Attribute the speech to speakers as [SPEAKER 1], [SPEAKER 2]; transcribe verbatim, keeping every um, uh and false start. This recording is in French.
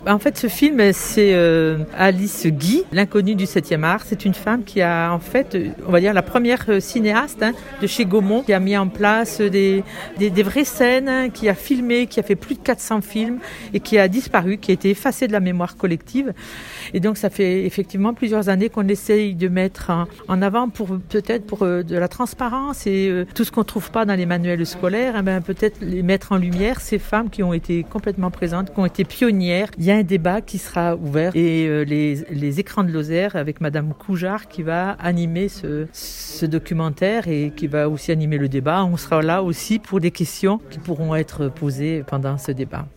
[SPEAKER 1] En fait, ce film, c'est euh, Alice Guy, l'inconnue du septième art. C'est une femme qui a, en fait, on va dire, la première cinéaste hein, de chez Gaumont, qui a mis en place des, des, des vraies scènes, hein, qui a filmé, qui a fait plus de quatre cents films et qui a disparu, qui a été effacée de la mémoire collective. Et donc, ça fait effectivement plusieurs années qu'on essaye de mettre en, en avant pour peut-être pour euh, de la transparence et euh, tout ce qu'on ne trouve pas dans les manuels scolaires, eh ben, peut-être les mettre en lumière ces femmes qui ont été complètement présentes, qui ont été pionnières. Il y a un débat qui sera ouvert et euh, les, les écrans de Lozère avec Madame Coujard qui va animer ce, ce documentaire et qui va aussi animer le débat. On sera là aussi pour des questions qui pourront être posées pendant ce débat.